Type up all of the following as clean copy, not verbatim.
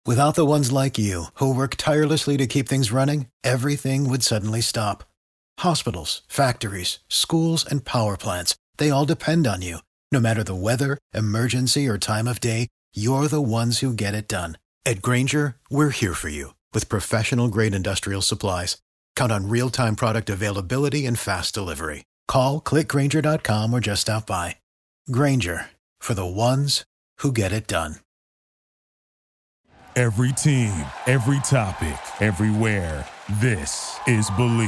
Without the ones like you, who work tirelessly to keep things running, everything would suddenly stop. Hospitals, factories, schools, and power plants, they all depend on you. No matter the weather, emergency, or time of day, you're the ones who get it done. At Grainger, we're here for you with professional-grade industrial supplies. Count on real-time product availability and fast delivery. Call, click Grainger.com, or just stop by. Grainger, for the ones who get it done. Every team, every topic, everywhere. This is Believe.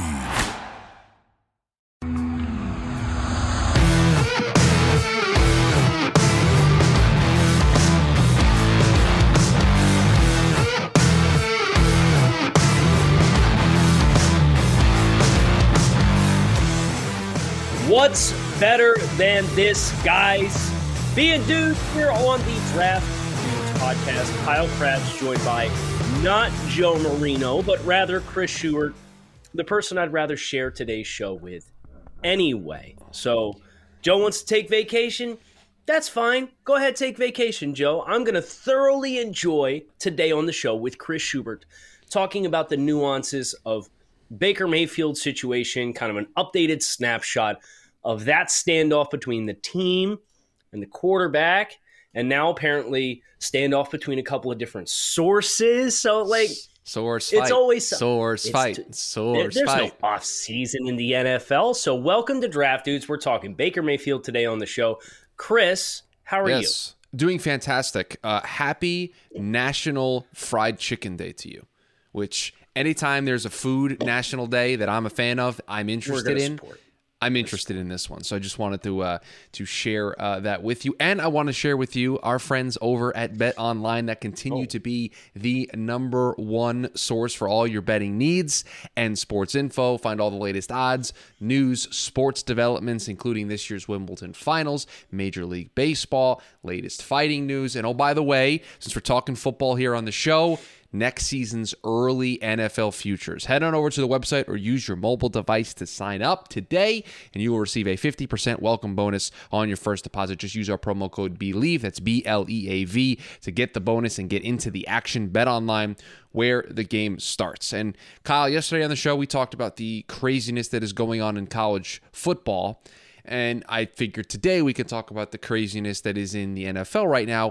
What's better than this, guys? Being dudes here on the Draft Dudes podcast. Kyle Krabs joined by not Joe Marino, but rather Chris Schubert, the person I'd rather share today's show with anyway. So, Joe wants to take vacation? That's fine. Go ahead, take vacation, Joe. I'm going to thoroughly enjoy today on the show with Chris Schubert, talking about the nuances of Baker Mayfield's situation, kind of an updated snapshot of that standoff between the team and the quarterback, and now apparently standoff between a couple of different sources. So, like, Source it's fight. always Source fight. Source there's fight. no off season in the NFL. So, welcome to Draft Dudes. We're talking Baker Mayfield today on the show. Chris, how are you? Doing fantastic. Happy National Fried Chicken Day to you, which anytime there's a food national day that I'm a fan of, I'm interested in. I'm interested in this one. So I just wanted to share that with you. And I want to share with you our friends over at Bet Online that continue to be the number one source for all your betting needs and sports info. Find all the latest odds, news, sports developments, including this year's Wimbledon finals, Major League Baseball, latest fighting news. And oh, by the way, since we're talking football here on the show, next season's early NFL futures. Head on over to the website or use your mobile device to sign up today, and you will receive a 50% welcome bonus on your first deposit. Just use our promo code BELIEVE, that's BLEAV, to get the bonus and get into the action. Bet Online, where the game starts. And Kyle, yesterday on the show, we talked about the craziness that is going on in college football, and I figured today we could talk about the craziness that is in the NFL right now,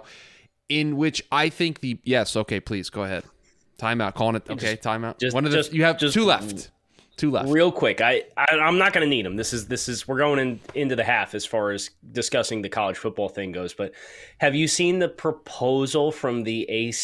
in which I think please go ahead. Timeout, calling it. Okay, timeout. You have two left. Two left. Real quick, I'm not going to need them. This is we're going into the half as far as discussing the college football thing goes. But have you seen the proposal from the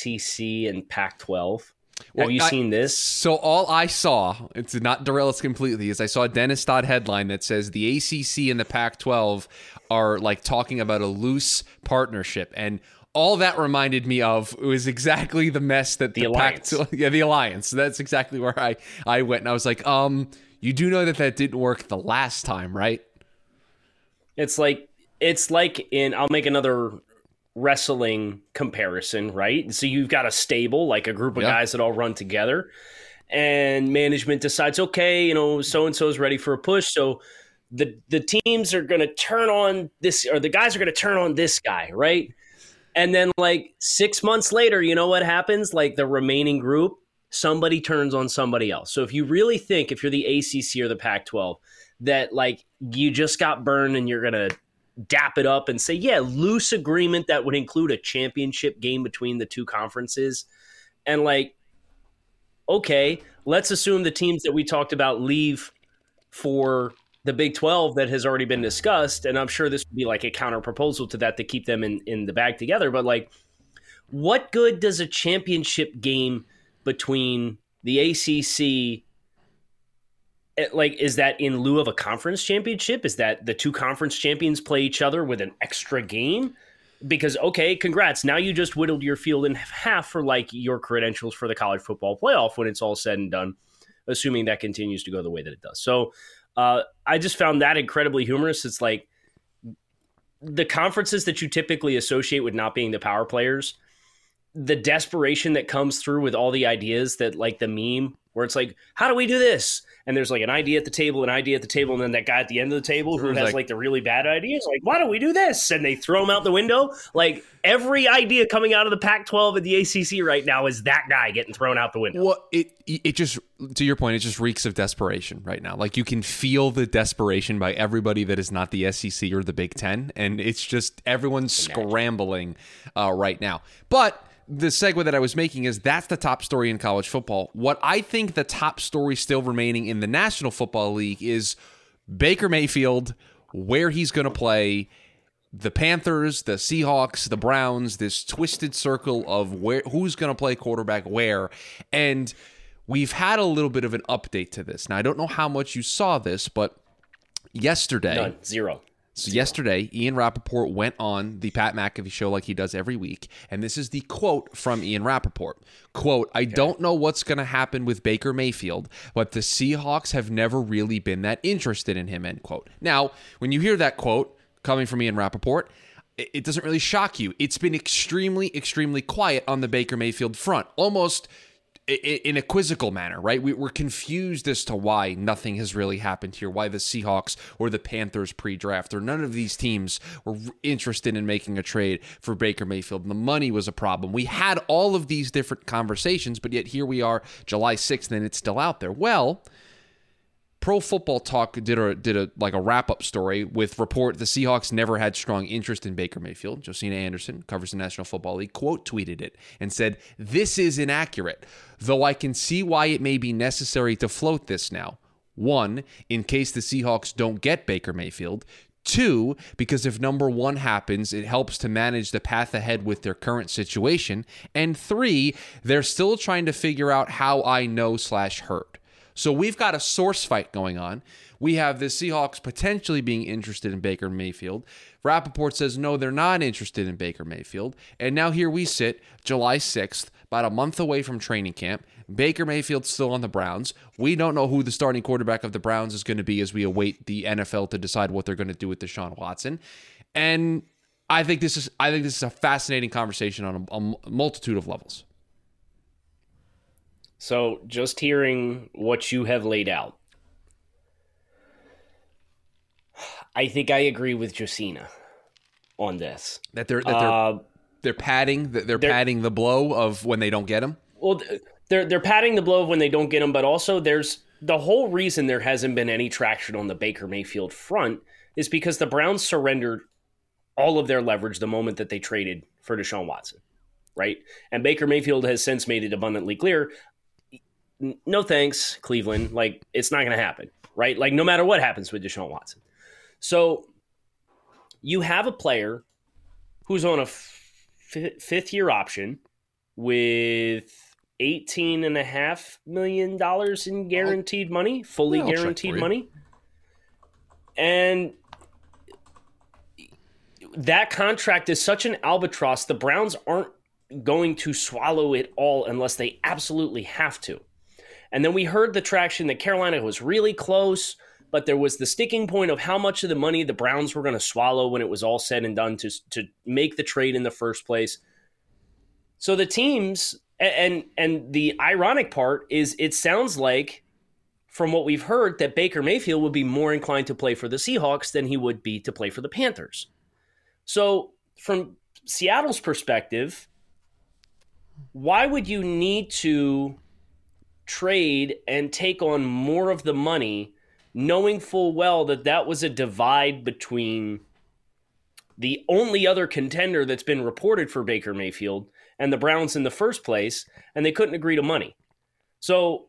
ACC and Pac-12? Have you seen this? So all I saw, to not derail us completely, is I saw a Dennis Dodd headline that says the ACC and the Pac-12 are like talking about a loose partnership, and all that reminded me of was exactly the mess that the alliance. The alliance. That's exactly where I went, and I was like, you do know that didn't work the last time, right? It's like in, I'll make another wrestling comparison, right? So you've got a stable, like a group of guys that all run together, and management decides, okay, so-and-so is ready for a push, so the teams are going to turn on this, or the guys are going to turn on this guy, right? And then, like, 6 months later, you know what happens? Like, the remaining group, somebody turns on somebody else. So if you really think, if you're the ACC or the Pac-12, that, like, you just got burned and you're going to dap it up and say, yeah, loose agreement that would include a championship game between the two conferences. And, like, okay, let's assume the teams that we talked about leave for the Big 12 that has already been discussed, and I'm sure this would be like a counter proposal to that to keep them in the bag together. But, like, what good does a championship game between the ACC, like, is that in lieu of a conference championship? Is that the two conference champions play each other with an extra game? Because, okay, congrats. Now you just whittled your field in half for, like, your credentials for the college football playoff when it's all said and done, assuming that continues to go the way that it does. So, I just found that incredibly humorous. It's like the conferences that you typically associate with not being the power players, the desperation that comes through with all the ideas that, like, the meme where it's like, how do we do this? And there's like an idea at the table, and then that guy at the end of the table who has like the really bad ideas, like, why don't we do this? And they throw him out the window. Like every idea coming out of the Pac-12 and the ACC right now is that guy getting thrown out the window. Well, it just, to your point, it just reeks of desperation right now. Like you can feel the desperation by everybody that is not the SEC or the Big Ten, and it's just everyone's scrambling right now. But the segue that I was making is that's the top story in college football. What I think the top story still remaining in the National Football League is Baker Mayfield, where he's going to play, the Panthers, the Seahawks, the Browns, this twisted circle of who's going to play quarterback where. And we've had a little bit of an update to this. Now, I don't know how much you saw this, but yesterday... None. Zero. So yesterday, Ian Rappaport went on the Pat McAfee show like he does every week, and this is the quote from Ian Rappaport. Quote, I don't know what's going to happen with Baker Mayfield, but the Seahawks have never really been that interested in him, end quote. Now, when you hear that quote coming from Ian Rappaport, it doesn't really shock you. It's been extremely, extremely quiet on the Baker Mayfield front, almost in a quizzical manner, right? We're confused as to why nothing has really happened here, why the Seahawks or the Panthers pre-draft or none of these teams were interested in making a trade for Baker Mayfield. And the money was a problem. We had all of these different conversations, but yet here we are July 6th and it's still out there. Well, Pro Football Talk did a wrap-up story with report the Seahawks never had strong interest in Baker Mayfield. Josina Anderson, covers the National Football League, quote tweeted it and said, this is inaccurate, though I can see why it may be necessary to float this now. 1, in case the Seahawks don't get Baker Mayfield. 2, because if number 1 happens, it helps to manage the path ahead with their current situation. And 3, they're still trying to figure out how I know/heard. So we've got a source fight going on. We have the Seahawks potentially being interested in Baker Mayfield. Rappaport says, no, they're not interested in Baker Mayfield. And now here we sit, July 6th, about a month away from training camp. Baker Mayfield's still on the Browns. We don't know who the starting quarterback of the Browns is going to be as we await the NFL to decide what they're going to do with Deshaun Watson. And I think this is a fascinating conversation on a multitude of levels. So just hearing what you have laid out, I think I agree with Josina on this. That they're padding the blow of when they don't get him. Well, they're padding the blow of when they don't get him, but also there's the whole reason there hasn't been any traction on the Baker Mayfield front is because the Browns surrendered all of their leverage the moment that they traded for Deshaun Watson, right? And Baker Mayfield has since made it abundantly clear, no thanks, Cleveland. Like, it's not going to happen, right? Like, no matter what happens with Deshaun Watson. So you have a player who's on a fifth-year option with $18.5 million in guaranteed money, fully guaranteed money. And that contract is such an albatross, the Browns aren't going to swallow it all unless they absolutely have to. And then we heard the traction that Carolina was really close, but there was the sticking point of how much of the money the Browns were going to swallow when it was all said and done to make the trade in the first place. So the teams, and the ironic part is it sounds like, from what we've heard, that Baker Mayfield would be more inclined to play for the Seahawks than he would be to play for the Panthers. So from Seattle's perspective, why would you need to trade and take on more of the money, knowing full well that that was a divide between the only other contender that's been reported for Baker Mayfield and the Browns in the first place, and they couldn't agree to money? So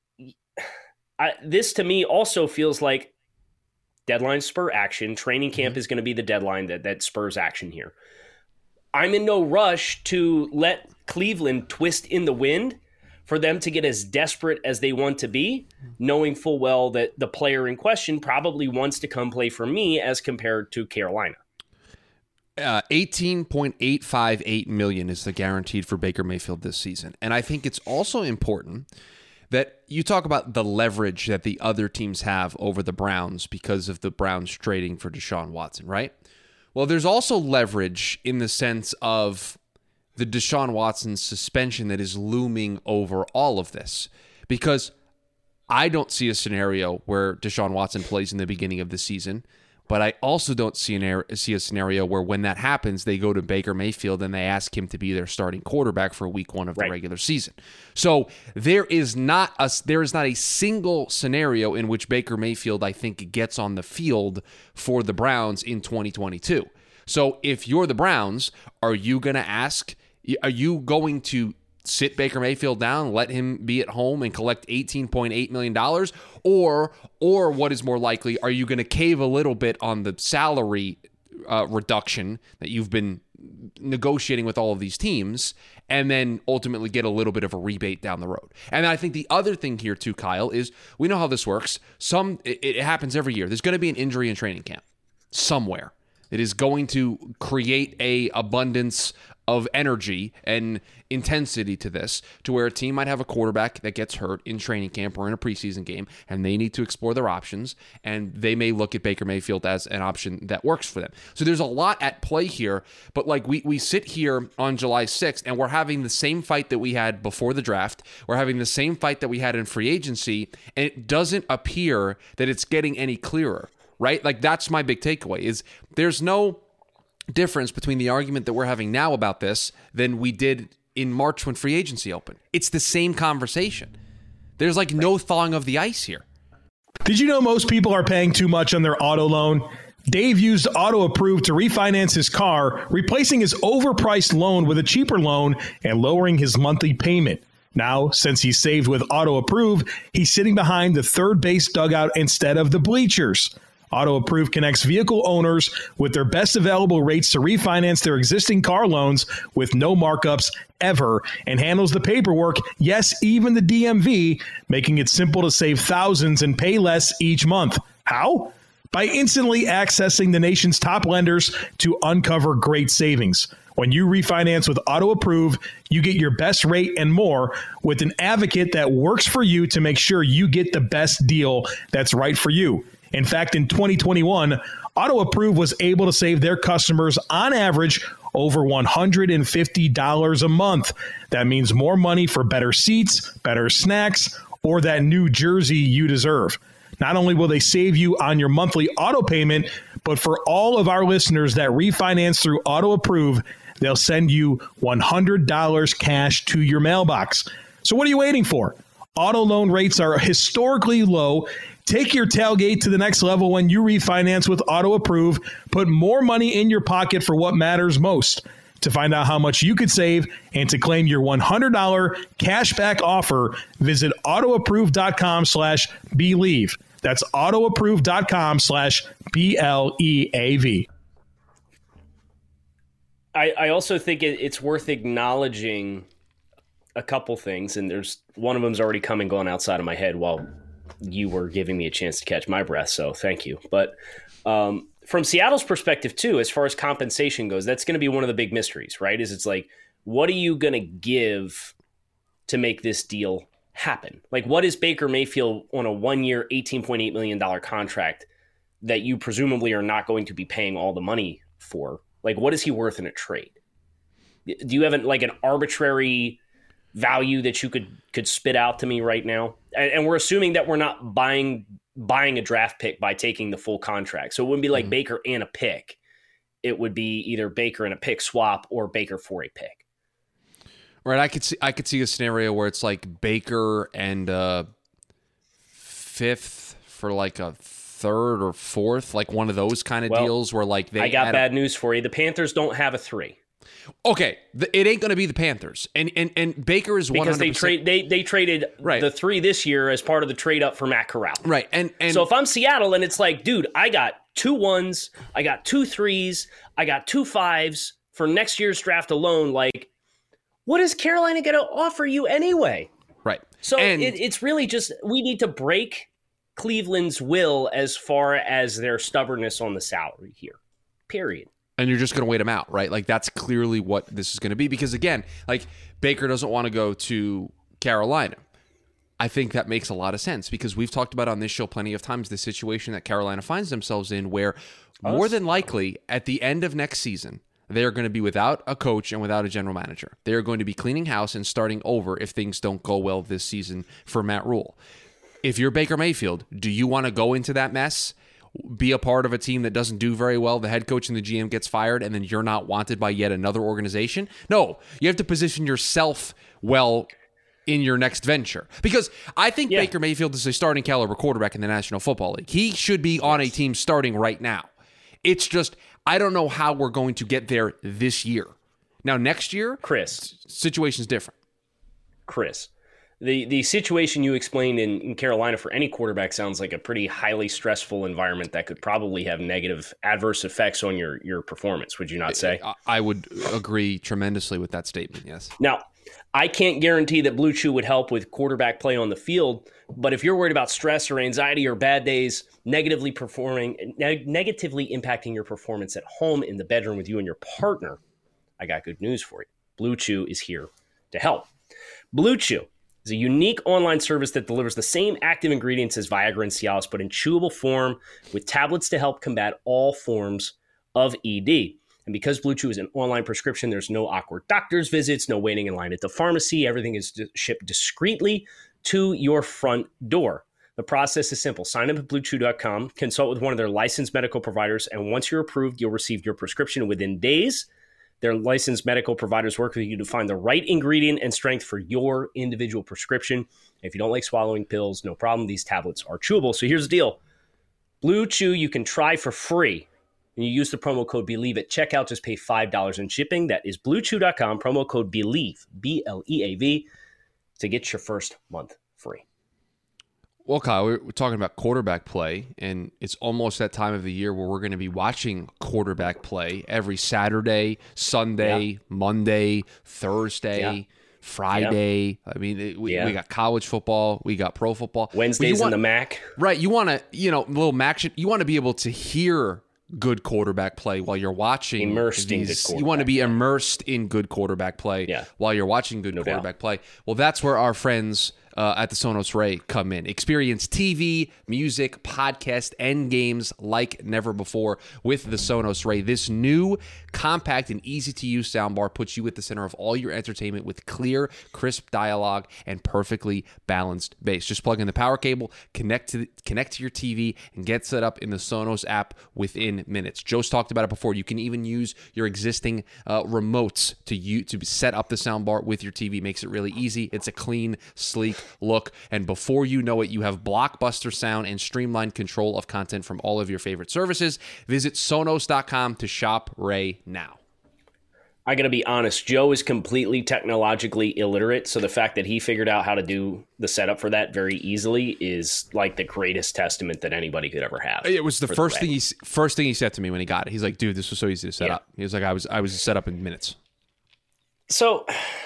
this to me also feels like deadline spur action. Training camp is going to be the deadline that spurs action here. I'm in no rush to let Cleveland twist in the wind for them to get as desperate as they want to be, knowing full well that the player in question probably wants to come play for me as compared to Carolina. $18.858 million is the guaranteed for Baker Mayfield this season. And I think it's also important that you talk about the leverage that the other teams have over the Browns because of the Browns trading for Deshaun Watson, right? Well, there's also leverage in the sense of the Deshaun Watson suspension that is looming over all of this. because I don't see a scenario where Deshaun Watson plays in the beginning of the season, but I also don't see a scenario where when that happens, they go to Baker Mayfield and they ask him to be their starting quarterback for week 1 of the regular season. So there is not a single scenario in which Baker Mayfield, I think, gets on the field for the Browns in 2022. So if you're the Browns, are you going to sit Baker Mayfield down, let him be at home and collect $18.8 million? Or what is more likely, are you going to cave a little bit on the salary reduction that you've been negotiating with all of these teams and then ultimately get a little bit of a rebate down the road? And I think the other thing here too, Kyle, is we know how this works. It happens every year. There's going to be an injury in training camp somewhere. It is going to create a abundance of energy and intensity to this, to where a team might have a quarterback that gets hurt in training camp or in a preseason game, and they need to explore their options, and they may look at Baker Mayfield as an option that works for them. So there's a lot at play here, but like we sit here on July 6th, and we're having the same fight that we had before the draft. We're having the same fight that we had in free agency, and it doesn't appear that it's getting any clearer, right? Like, that's my big takeaway, is there's no difference between the argument that we're having now about this than we did in March when free agency opened. It's the same conversation. There's like no thawing of the ice here. Did you know most people are paying too much on their auto loan? Dave used Auto Approve to refinance his car, replacing his overpriced loan with a cheaper loan and lowering his monthly payment. Now, since he's saved with Auto Approve, he's sitting behind the third base dugout instead of the bleachers. Auto Approve connects vehicle owners with their best available rates to refinance their existing car loans with no markups ever, and handles the paperwork, yes, even the DMV, making it simple to save thousands and pay less each month. How? By instantly accessing the nation's top lenders to uncover great savings. When you refinance with Auto Approve, you get your best rate and more with an advocate that works for you to make sure you get the best deal that's right for you. In fact, in 2021, Auto Approve was able to save their customers on average over $150 a month. That means more money for better seats, better snacks, or that new jersey you deserve. Not only will they save you on your monthly auto payment, but for all of our listeners that refinance through Auto Approve, they'll send you $100 cash to your mailbox. So what are you waiting for? Auto loan rates are historically low. Take your tailgate to the next level when you refinance with Auto Approve. Put more money in your pocket for what matters most. To find out how much you could save and to claim your $100 cashback offer, visit autoapprove.com/believe. That's autoapprove.com/BLEAV. I also think it's worth acknowledging a couple things, and there's one of them's already come and gone outside of my head while you were giving me a chance to catch my breath, so thank you. But from Seattle's perspective too, as far as compensation goes, that's going to be one of the big mysteries, right? It's like, what are you going to give to make this deal happen? Like, what is Baker Mayfield on a 1-year, $18.8 million contract that you presumably are not going to be paying all the money for? Like, what is he worth in a trade? Do you have an arbitrary value that you could spit out to me right now? And we're assuming that we're not buying a draft pick by taking the full contract. So it wouldn't be like Baker and a pick. It would be either Baker and a pick swap or Baker for a pick. Right. I could see a scenario where it's like Baker and fifth for like a third or fourth, like one of those kind of deals where like I got bad news for you. The Panthers don't have a 3. Okay, it ain't going to be the Panthers, and Baker is 100%. Because they traded the 3 this year as part of the trade up for Matt Corral. Right, and so if I'm Seattle and it's like, dude, I got 2 1s, I got 2 3s, I got 2 5s for next year's draft alone. Like, what is Carolina going to offer you anyway? Right. So it's really just, we need to break Cleveland's will as far as their stubbornness on the salary here. Period. And you're just going to wait him out, right? Like, that's clearly what this is going to be. Because, again, like, Baker doesn't want to go to Carolina. I think that makes a lot of sense because we've talked about on this show plenty of times the situation that Carolina finds themselves in where more than likely at the end of next season, they are going to be without a coach and without a general manager. They are going to be cleaning house and starting over if things don't go well this season for Matt Rule. If you're Baker Mayfield, do you want to go into that mess, be a part of a team that doesn't do very well, the head coach and the GM gets fired, and then you're not wanted by yet another organization? No, you have to position yourself well in your next venture. Because I think Baker Mayfield is a starting caliber quarterback in the National Football League. He should be on a team starting right now. It's just, I don't know how we're going to get there this year. Now, next year, Chris, situation's different. Chris, the situation you explained in Carolina for any quarterback sounds like a pretty highly stressful environment that could probably have negative adverse effects on your performance. Would you not say? I would agree tremendously with that statement, yes. Now, I can't guarantee that Blue Chew would help with quarterback play on the field, but if you're worried about stress or anxiety or bad days negatively impacting your performance at home in the bedroom with you and your partner, I got good news for you. Blue Chew is here to help. Blue Chew is a unique online service that delivers the same active ingredients as Viagra and Cialis, but in chewable form with tablets to help combat all forms of ED. And because Blue Chew is an online prescription, there's no awkward doctor's visits, no waiting in line at the pharmacy. Everything is shipped discreetly to your front door. The process is simple. Sign up at BlueChew.com, consult with one of their licensed medical providers, and once you're approved, you'll receive your prescription within days. Their licensed medical providers work with you to find the right ingredient and strength for your individual prescription. If you don't like swallowing pills, no problem. These tablets are chewable. So here's the deal. Blue Chew you can try for free. And you use the promo code BELIEVE at checkout. Just pay $5 in shipping. That is BlueChew.com, promo code BELIEVE, B-L-E-A-V, to get your first month free. Well, Kyle, we're talking about quarterback play, and it's almost that time of the year where we're going to be watching quarterback play every Saturday, Sunday, Monday, Thursday, Friday. I mean, we got college football, we got pro football. Wednesdays in the MAC. Right. You want to, little MAC shit. You want to be able to hear good quarterback play while you're watching. Immersed in good quarterback. You want to be immersed in good quarterback play while you're watching good quarterback play. Well, that's where our friends at the Sonos Ray come in. Experience TV, music, podcast, and games like never before with the Sonos Ray. This new, compact, and easy-to-use soundbar puts you at the center of all your entertainment with clear, crisp dialogue and perfectly balanced bass. Just plug in the power cable, connect to your TV, and get set up in the Sonos app within minutes. Joe's talked about it before. You can even use your existing remotes to set up the soundbar with your TV. Makes it really easy. It's a clean, sleek look, and before you know it, you have blockbuster sound and streamlined control of content from all of your favorite services. Visit Sonos.com to shop Ray now. I got to be honest, Joe is completely technologically illiterate, so the fact that he figured out how to do the setup for that very easily is like the greatest testament that anybody could ever have. It was the first thing he said to me when he got it. He's like, "Dude, this was so easy to set up." He was like, "I was set up in minutes." So,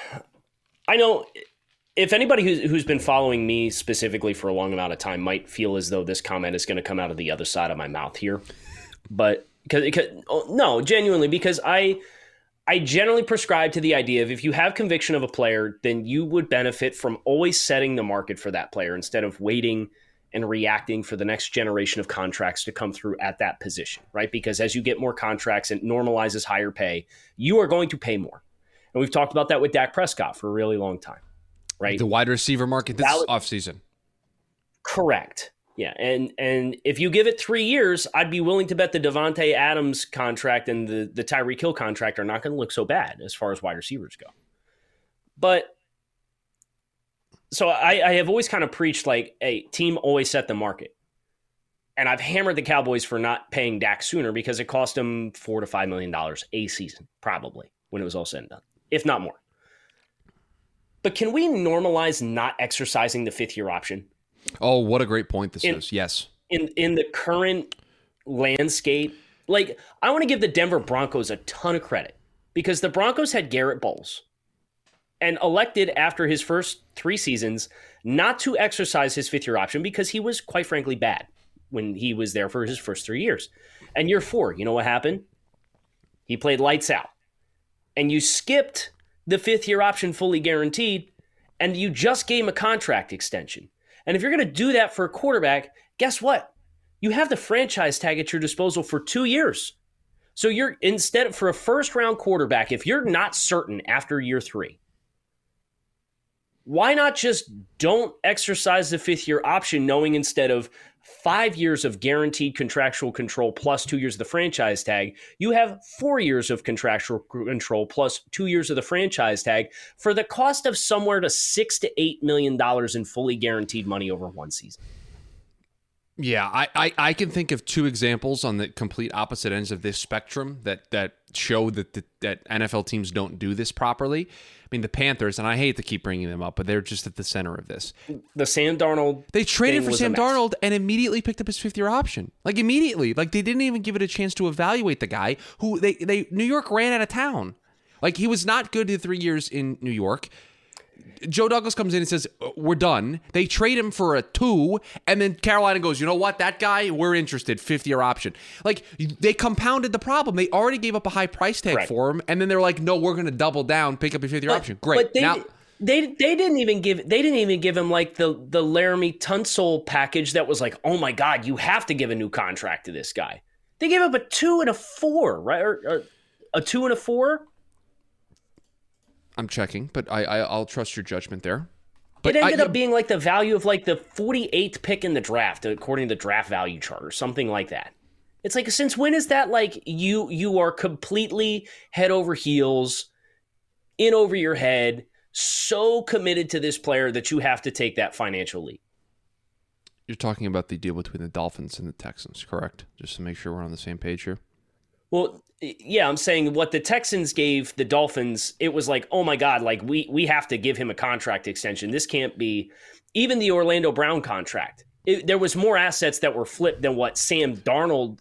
I know if anybody who's been following me specifically for a long amount of time might feel as though this comment is going to come out of the other side of my mouth here, but genuinely, because I generally prescribe to the idea of if you have conviction of a player, then you would benefit from always setting the market for that player instead of waiting and reacting for the next generation of contracts to come through at that position, right? Because as you get more contracts, it normalizes higher pay. You are going to pay more. And we've talked about that with Dak Prescott for a really long time. Right? The wide receiver market this offseason. Correct. Yeah. And if you give it 3 years, I'd be willing to bet the Devontae Adams contract and the Tyreek Hill contract are not going to look so bad as far as wide receivers go. But so I have always kind of preached like, hey, team always set the market. And I've hammered the Cowboys for not paying Dak sooner because it cost them $4 to $5 million a season, probably, when it was all said and done, if not more. But can we normalize not exercising the fifth-year option? Oh, what a great point this is. Yes. In the current landscape, like I want to give the Denver Broncos a ton of credit because the Broncos had Garrett Bowles and elected after his first 3 seasons not to exercise his fifth-year option because he was, quite frankly, bad when he was there for his first 3 years. And year 4, you know what happened? He played lights out. And you skipped the fifth-year option fully guaranteed, and you just gave him a contract extension. And if you're going to do that for a quarterback, guess what? You have the franchise tag at your disposal for 2 years. So you're instead for a first round quarterback, if you're not certain after year 3, why not just don't exercise the 5th-year option, knowing instead of 5 years of guaranteed contractual control plus 2 years of the franchise tag, you have 4 years of contractual control plus 2 years of the franchise tag for the cost of somewhere to $6 to $8 million in fully guaranteed money over one season. Yeah, I can think of 2 examples on the complete opposite ends of this spectrum that show that NFL teams don't do this properly. I mean, the Panthers, and I hate to keep bringing them up, but they're just at the center of this. The Sam Darnold. They traded for Sam Darnold and immediately picked up his 5th-year option. Like, immediately. Like, they didn't even give it a chance to evaluate the guy who New York ran out of town. Like, he was not good in 3 years in New York. Joe Douglas comes in and says, we're done. They trade him for a 2, and then Carolina goes, you know what, that guy, we're interested, 5th-year option. Like, they compounded the problem. They already gave up a high price tag for him, and then they're like, no, we're going to double down, pick up your 5th-year option. Great. But they didn't even give him like the Laramie Tunsil package that was like, oh my God, you have to give a new contract to this guy. They gave up a 2 and a 4, right? Or a 2 and a 4. I'm checking, but I'll trust your judgment there. But it ended up being like the value of like the 48th pick in the draft, according to the draft value chart or something like that. It's like, since when is that like you are completely head over heels, in over your head, so committed to this player that you have to take that financial leap? You're talking about the deal between the Dolphins and the Texans, correct? Just to make sure we're on the same page here. Well, yeah, I'm saying what the Texans gave the Dolphins, it was like, oh my God, like we have to give him a contract extension. This can't be, even the Orlando Brown contract. There was more assets that were flipped than what Sam Darnold,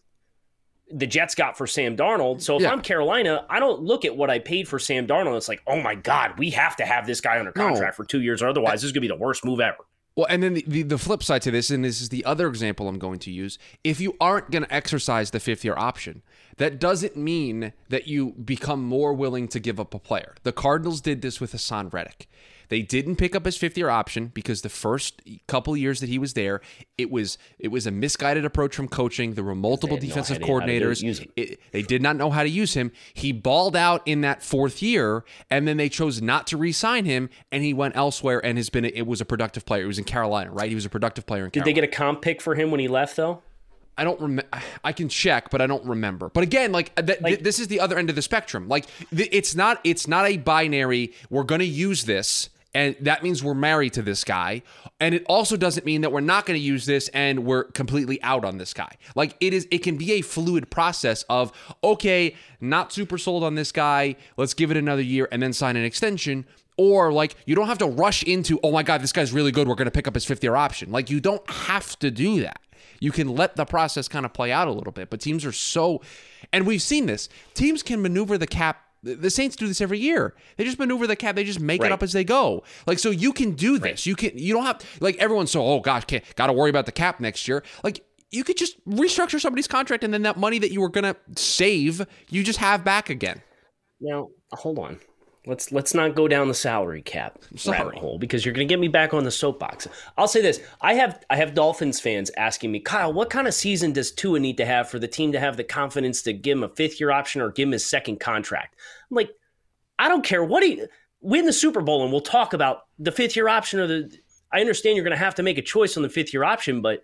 the Jets got for Sam Darnold. So if I'm Carolina, I don't look at what I paid for Sam Darnold. It's like, oh my God, we have to have this guy under contract for 2 years. Otherwise, this is going to be the worst move ever. Well, and then the flip side to this, and this is the other example I'm going to use, if you aren't going to exercise the 5th-year option, that doesn't mean that you become more willing to give up a player. The Cardinals did this with Hassan Reddick. They didn't pick up his 5th-year option because the first couple of years that he was there, it was a misguided approach from coaching. There were multiple defensive coordinators. They did not know how to use him. He balled out in that 4th year, and then they chose not to re-sign him, and he went elsewhere and it was a productive player. He was in Carolina, right? He was a productive player in Carolina. Did they get a comp pick for him when he left, though? I don't remember. I can check, but I don't remember. But again, this is the other end of the spectrum. Like, it's not a binary. We're going to use this, and that means we're married to this guy. And it also doesn't mean that we're not going to use this and we're completely out on this guy. Like, it can be a fluid process of, okay, not super sold on this guy. Let's give it another year and then sign an extension. Or, like, you don't have to rush into, oh my God, this guy's really good, we're going to pick up his 5th-year option. Like, you don't have to do that. You can let the process kind of play out a little bit. But teams are so, and we've seen this, teams can maneuver the cap. The Saints do this every year. They just maneuver the cap. They just make it up as they go. Like, so you can do this. You don't have, like, everyone's so, oh gosh, got to worry about the cap next year. Like, you could just restructure somebody's contract, and then that money that you were going to save, you just have back again. Now, hold on. Let's not go down the salary cap rabbit hole, because you're going to get me back on the soapbox. I'll say this. I have Dolphins fans asking me, Kyle, what kind of season does Tua need to have for the team to have the confidence to give him a 5th-year option or give him his second contract? I'm like, I don't care what he win the Super Bowl, and we'll talk about the 5th-year option I understand you're going to have to make a choice on the 5th-year option, but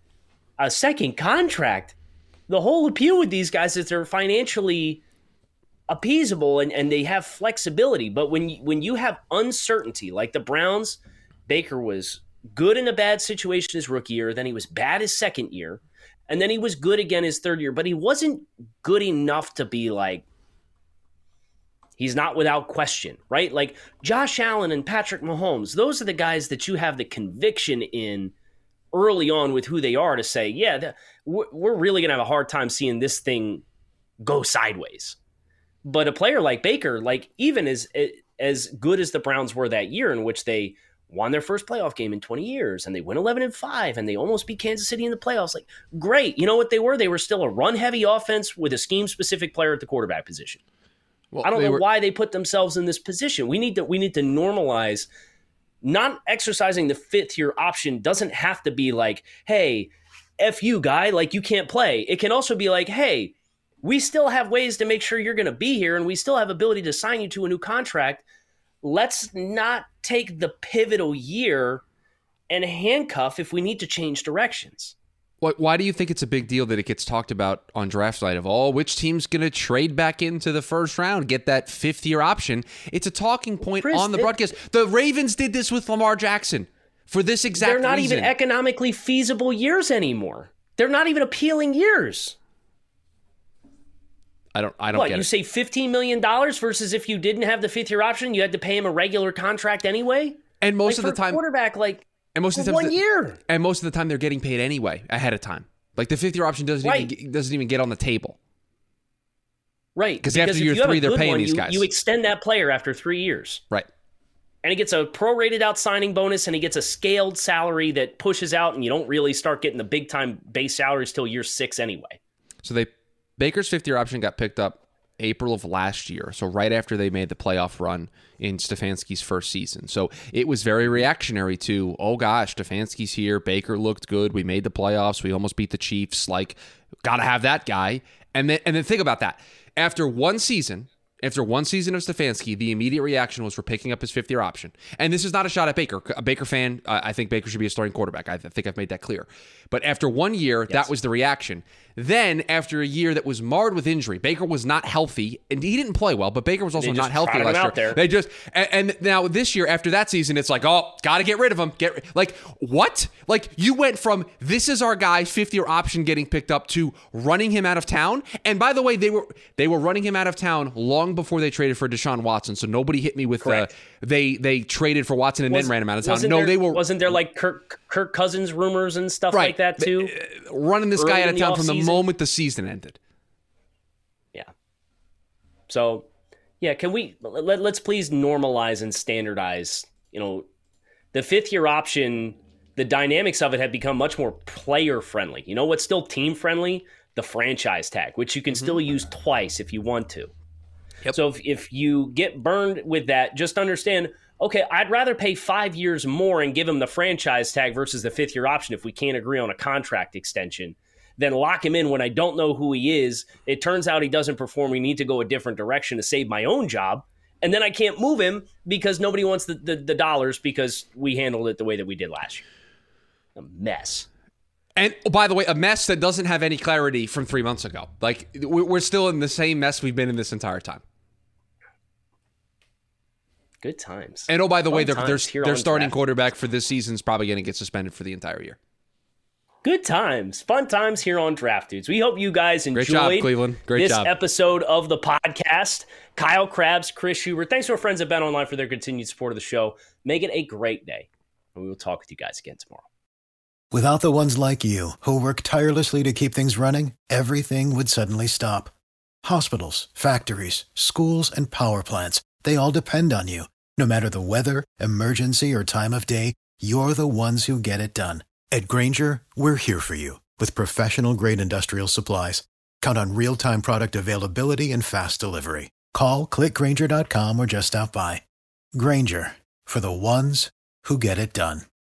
a second contract, the whole appeal with these guys is they're financially appeasable and they have flexibility. But when you have uncertainty, like the Browns, Baker was good in a bad situation his rookie year, then he was bad his second year, and then he was good again his third year, but he wasn't good enough to be like, he's not without question, right? Like Josh Allen and Patrick Mahomes, those are the guys that you have the conviction in early on with who they are to say, yeah, we're really going to have a hard time seeing this thing go sideways. But a player like Baker, like even as good as the Browns were that year, in which they won their first playoff game in 20 years and they went 11-5 and they almost beat Kansas City in the playoffs, like great. You know what they were? They were still a run-heavy offense with a scheme-specific player at the quarterback position. Well, I don't know why they put themselves in this position. We need to normalize not exercising the 5th-year option. Doesn't have to be like, hey, F you guy, like you can't play. It can also be like, hey, we still have ways to make sure you're going to be here, and we still have ability to sign you to a new contract. Let's not take the pivotal year and handcuff if we need to change directions. Why do you think it's a big deal that it gets talked about on draft night of, which team's going to trade back into the first round, get that fifth-year option? It's a talking point on the broadcast. The Ravens did this with Lamar Jackson for this exact reason. They're not even economically feasible years anymore. They're not even appealing years. I don't get it. You say $15 million versus if you didn't have the fifth-year option, you had to pay him a regular contract anyway? And most of the time, quarterback, and most of the time, 1 year. And most of the time, they're getting paid anyway ahead of time. Like the fifth-year option doesn't even get on the table. Right. Because after year 3, they're paying these guys. You extend that player after 3 years. Right. And he gets a prorated out signing bonus, and he gets a scaled salary that pushes out, and you don't really start getting the big-time base salaries till year 6 anyway. So Baker's fifth-year option got picked up April of last year, so right after they made the playoff run in Stefanski's first season. So it was very reactionary to, oh gosh, Stefanski's here, Baker looked good, we made the playoffs, we almost beat the Chiefs, gotta have that guy. And then think about that. After one season of Stefanski, the immediate reaction was for picking up his fifth-year option. And this is not a shot at Baker. A Baker fan, I think Baker should be a starting quarterback. I think I've made that clear. But after 1 year, that was the reaction. Then, after a year that was marred with injury, Baker was not healthy, and he didn't play well, but Baker was also not healthy last year. They just, and now this year, after that season, it's gotta get rid of him. What? You went from, this is our guy, fifth-year option getting picked up, to running him out of town. And by the way, they were running him out of town long before they traded for Deshaun Watson, so nobody hit me with they traded for Watson and then ran him out of town. Wasn't there Kirk Cousins rumors and stuff like that too? Running this guy out of town from the moment the season ended. Yeah. So, can we let's please normalize and standardize, the fifth-year option, the dynamics of it have become much more player friendly. You know what's still team friendly? The franchise tag, which you can still use twice if you want to. Yep. So if you get burned with that, just understand, okay, I'd rather pay 5 years more and give him the franchise tag versus the fifth-year option if we can't agree on a contract extension than lock him in when I don't know who he is. It turns out he doesn't perform. We need to go a different direction to save my own job. And then I can't move him because nobody wants the dollars because we handled it the way that we did last year. A mess. And by the way, a mess that doesn't have any clarity from 3 months ago. We're still in the same mess we've been in this entire time. Good times. And by the way, their starting quarterback for this season is probably going to get suspended for the entire year. Good times. Fun times here on Draft Dudes. We hope you guys enjoyed this episode of the podcast. Kyle Krabs, Chris Schubert. Thanks to our friends at BetOnline for their continued support of the show. Make it a great day. And we will talk with you guys again tomorrow. Without the ones like you, who work tirelessly to keep things running, everything would suddenly stop. Hospitals, factories, schools, and power plants, they all depend on you. No matter the weather, emergency, or time of day, you're the ones who get it done. At Grainger, we're here for you with professional-grade industrial supplies. Count on real-time product availability and fast delivery. Call, click Grainger.com, or just stop by. Grainger, for the ones who get it done.